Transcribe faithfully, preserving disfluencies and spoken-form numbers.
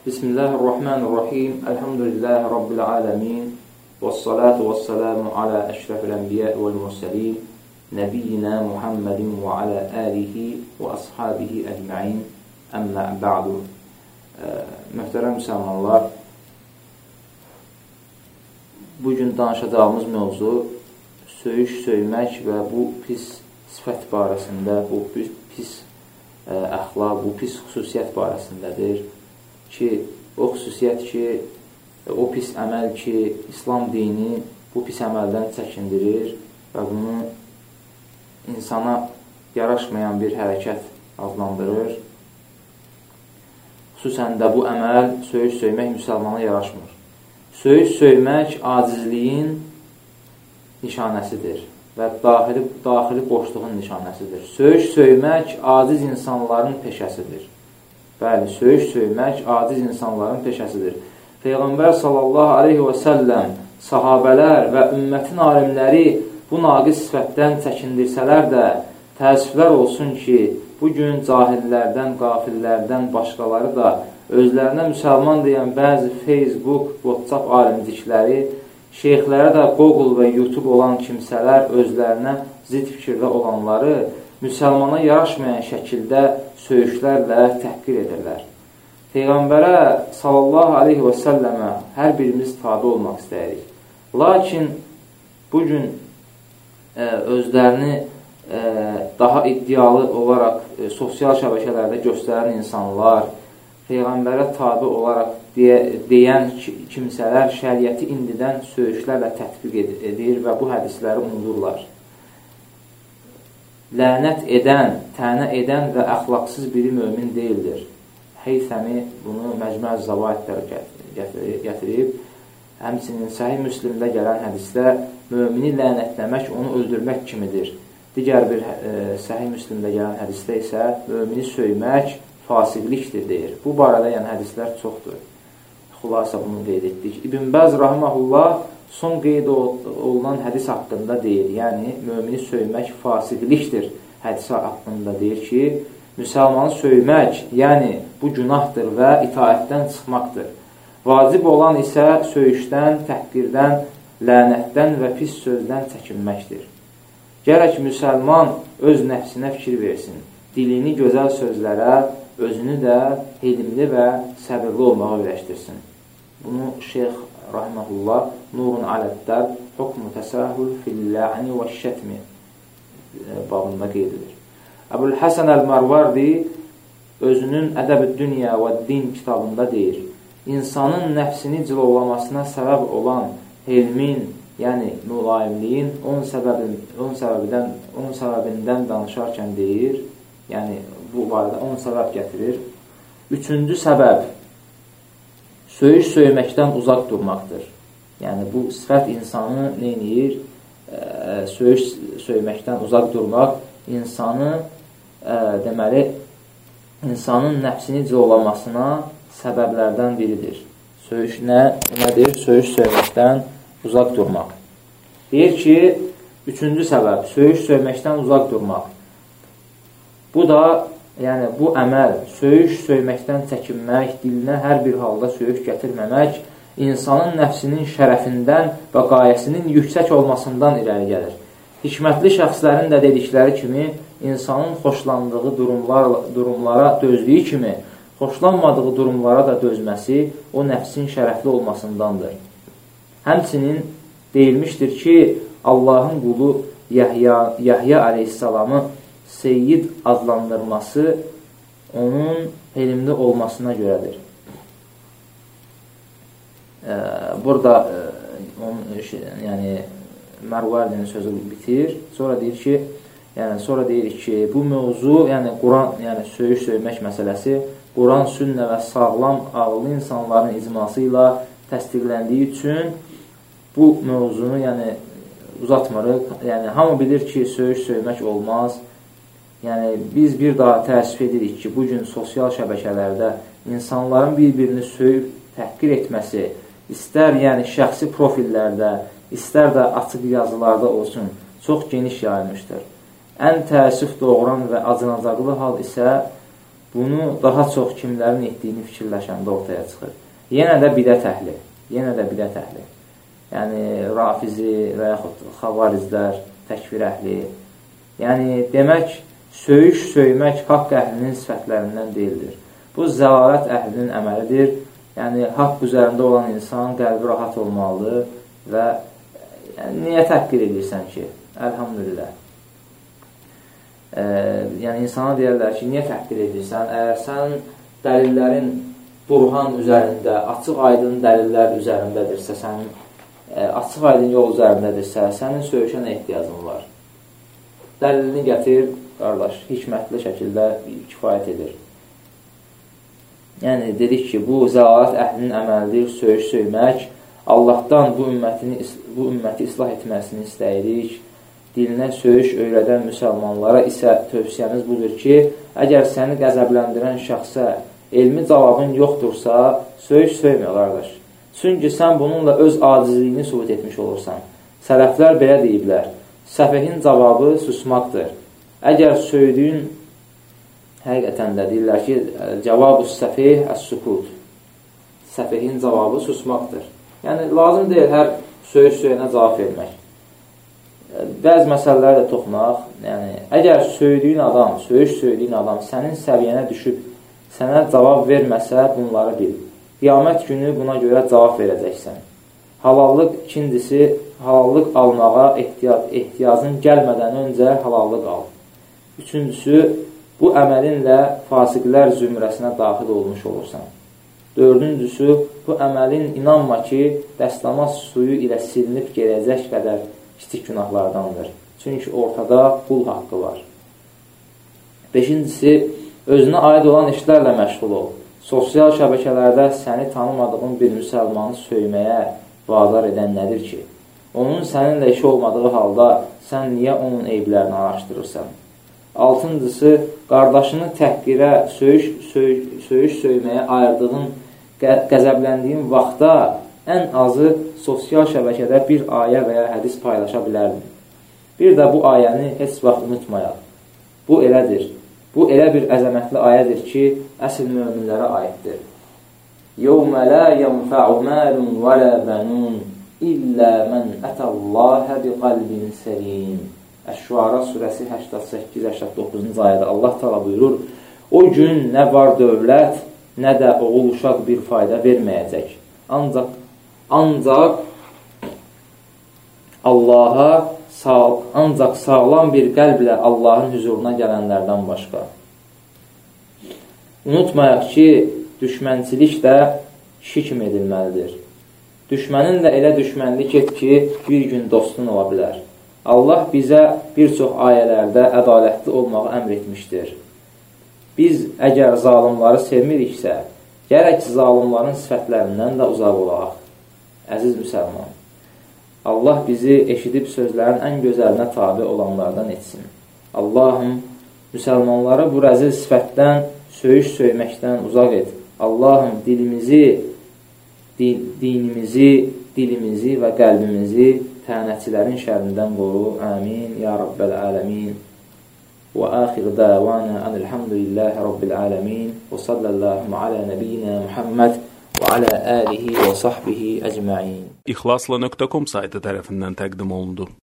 Bismillahirrahmanirrahim. Elhamdülillahi Rabbil alemin. Vessalatu vesselamu ala eşrefil enbiya vel mursalin. Nebiyyina Muhammedin ve ala alihi və ashabihi ecmaîn. Əmmə ba'du. Möhtərəm müsəlmanlar, bugün danışacağımız mövzu söyüş, söymək və bu pis sifət barəsində, bu pis əxlaq, bu pis xüsusiyyət barəsindədir. Ki, o xüsusiyyət ki, o pis əməl ki, İslam dini bu pis əməldən çəkindirir və bunu insana yaraşmayan bir hərəkət adlandırır. Xüsusən də bu əməl, söyüş söymək müsəlmana yaraşmır. Söyüş söymək acizliyin nişanəsidir və daxili, daxili boşluğun nişanəsidir. Söyüş söymək aciz insanların peşəsidir. Bəli, söyüş söymək aciz insanların peşəsidir. Peyğəmbər sallallahu aleyhi və səlləm, sahabələr və ümmətin alimləri bu naqis sifətdən çəkindirsələr də, təəssüflər olsun ki, bugün cahillərdən, qafillərdən başqaları da özlərinə müsəlman deyən bəzi Facebook, WhatsApp alimcikləri, şeyxlərə də Google və YouTube olan kimsələr özlərinə zid fikirdə olanları müsəlmana yaraşmayan şəkildə söyüşlərlə təhqir edirlər. Peyğəmbərə sallallahu aleyhi və səlləmə hər birimiz tabi olmaq istəyirik. Lakin bugün e, özlərini e, daha iddialı olaraq e, sosial şəbəkələrdə göstərən insanlar, Peyğəmbərə tabi olaraq deyə, deyən kimsələr şəriəti indidən söyüşlərlə tətbiq edir və bu hədisləri unudurlar. Lənət edən, tənə edən və əxlaqsız biri mömin deyildir. Heythəmi bunu Məcmuəz Zəvaidlər gətirib. Həmçinin Səhih Müslimdə gələn hədisdə mömini lənətləmək, onu öldürmək kimidir. Digər bir e, Səhih Müslimdə gələn hədisdə isə mömini söymək fasiqlikdir deyir. Bu barədə yəni hədislər çoxdur. Xülasə bunu qeyd etdik. İbn Bəz rahiməhullah son qeyd olunan hədis haqqında deyir. Yəni, mömini söymək fasiqlikdir hədisi haqqında deyir ki, müsəlmanı söymək, yəni bu günahdır və itaətdən çıxmaqdır. Vacib olan isə söyüşdən, təhqirdən, lənətdən və pis sözdən çəkinməkdir. Gərək müsəlman öz nəfsinə fikir versin, dilini gözəl sözlərə, özünü də elmli və səbirli olmağa öyrəşdirsin. Bunu Şeyx rahiməhullah Nurun Aləddəb Hukmu Təsahül Fil-Lə'ni və Şətmi babında qeyd edir. Əbul-Həsən Əl-Mərvardi özünün Ədəb-ü Dünya və Din kitabında deyir, insanın nəfsini cilovlamasına səbəb olan elmin, yəni mülayimliyin onun, səbəbin, onun, səbəbindən, onun səbəbindən danışarkən deyir, yəni bu barədə on səbəb gətirir. Üçüncü səbəb söyüş söyməkdən uzaq durmaqdır. Yəni, bu sifət insanı neyniyir? E, söyüş söyməkdən uzaq durmaq insanı, e, deməli, insanın nəfsini cilovlamasına səbəblərdən biridir. Söyüş nə? Nədir? Söyüş söyməkdən uzaq durmaq. Deyir ki, üçüncü səbəb, söyüş söyməkdən uzaq durmaq. Bu da yəni, bu əməl, söyüş söyməkdən çəkinmək, dilinə hər bir halda söyüş gətirməmək, insanın nəfsinin şərəfindən və qayəsinin yüksək olmasından irəli gəlir. Hikmətli şəxslərin də dedikləri kimi, insanın xoşlandığı durumlar, durumlara dözdüyü kimi, xoşlanmadığı durumlara da dözməsi o nəfsin şərəfli olmasındandır. Həmçinin deyilmişdir ki, Allahın qulu Yahya, Yahya aleyhissalamı Seyyid adlandırması onun elmli olmasına görədir. Ee, burada e, onun, yəni, Mərvardinin sözü bitir. Sonra deyir ki, yəni, sonra deyir ki, bu mövzu, yəni Quran, yəni söyüş söymək məsələsi Quran, sünnə və sağlam, ağıllı insanların icması ilə təsdiqləndiyi üçün bu mövzunu, yəni uzatmırıq. Yəni, hamı bilir ki, söyüş söymək olmaz. Yəni, biz bir daha təəssüf edirik ki, bugün sosial şəbəkələrdə insanların bir-birini söyüb təhqir etməsi, istər yəni şəxsi profillərdə, istər də açıq yazılarda olsun, çox geniş yayılmışdır. Ən təəssüf doğuran və acınacaqlı hal isə bunu daha çox kimlərin etdiyini fikirləşəndə ortaya çıxır. Yenə də bidət əhli, yenə də bidət əhli. Yəni, rafizi və yaxud xavarizlər, təkfir əhli. Yəni, demək, söyüş, söymək haqq əhlinin sifətlərindən deyildir. Bu, zəlalət əhlinin əməlidir. Yəni, haqq üzərində olan insan qəlbi rahat olmalıdır və yəni, niyə təhqir edirsən ki? Əlhamdülillah. E, yəni, insana deyərlər ki, niyə təhqir edirsən? Əgər sən dəlillərin burhan üzərində, açıq aydın dəlillər üzərindədirsə, sənin e, açıq aydın yol üzərindədirsə, sənin söyüşə nə ehtiyacın var? Dəlilini gətir, qardaş, hikmətli şəkildə kifayət edir. Yəni, dedik ki, bu zəlalət əhlinin əməlidir, söyüş söymək. Allahdan bu, ümmətini, bu ümməti islah etməsini istəyirik. Dilinə söyüş öyrədən müsəlmanlara isə tövsiyəmiz budur ki, əgər səni qəzəbləndirən şəxsə elmi cavabın yoxdursa, söyüş söymə, qardaş. Çünki sən bununla öz acizliyini sübut etmiş olursan. Sələflər belə deyiblər, səfehin cavabı susmaqdır. Əgər söydüyün həqiqətən də deyirlər ki, cavab-ı səfih əs-sukut. Səfihin cavabı susmaqdır. Yəni, lazım deyil hər söyüş söyünə cavab vermək. Bəzi məsələlərə də toxunaq. Yəni, əgər söydüyün adam, söyüş söydüyün adam sənin səviyyənə düşüb, sənə cavab verməsə, bunları bil. Qiyamət günü buna görə cavab verəcəksən. Halallıq ikincisi, halallıq almağa ehtiyac, ehtiyacın gəlmədən öncə halallıq al. Üçüncüsü, bu əməlinlə fasiqlər zümrəsinə daxil olmuş olursan. Dördüncüsü, bu əməlin inanma ki, dəstəmaz suyu ilə silinib gələcək qədər kiçik günahlardandır. Çünki ortada qul haqqı var. Beşincisi, özünə aid olan işlərlə məşğul ol. Sosial şəbəkələrdə səni tanımadığın bir müsəlmanı söyməyə vadar edən nədir ki? Onun səninlə işi olmadığı halda sən niyə onun eyblərini araşdırırsan? Altıncısı, qardaşını təhqirə, söyüş, söyüş, söyüş söyməyə ayırdığın, qəzəbləndiyin vaxtda ən azı sosial şəbəkədə bir ayə və ya hədis paylaşa bilərdin. Bir də bu ayəni heç vaxt unutmayaq. Bu elədir. Bu elə bir əzəmətli ayədir ki, əsl möminlərə aiddir. يَوْمَ لَا يَنْفَعُ مَالٌ وَلَا بَنُونَ إِلَّا مَنْ أَتَى اللَّهَ بِقَلْبٍ سَلِيمٍ. Əş-Şuara surəsi səksən səkkiz səksən doqquzuncu ayədə Allah təala buyurur, o gün nə var dövlət, nə də oğul uşaq bir fayda verməyəcək. Ancaq, ancaq Allaha sağ, ancaq sağlam bir qəlblə Allahın huzuruna gələnlərdən başqa. Unutmayaq ki, düşmənçilik də kişi kimi edilməlidir. Düşmənin də elə düşmənlik et ki, bir gün dostun ola bilər. Allah bizə bir çox ayələrdə ədalətli olmağı əmr etmişdir. Biz əgər zalimları sevmiriksə, gərək zalimların sifətlərindən də uzaq olaq. Əziz müsəlman, Allah bizi eşidib sözlərin ən gözəlinə tabi olanlardan etsin. Allahım, müsəlmanları bu rəzil sifətdən, söyüş söyməkdən uzaq et. Allahım, dilimizi, din, dinimizi, dilimizi və qəlbimizi tənətçilərin şərindən qoru. Amin. Ya Rabbəl aləmin. Və axir davana anilhamdülillahi Rabbil aləmin. Və sallallahu alə nəbiyyina Muhammed və alə alihi və sahbihi əcma'in. İxlasla nöqtə com saytı tərəfindən təqdim olundu.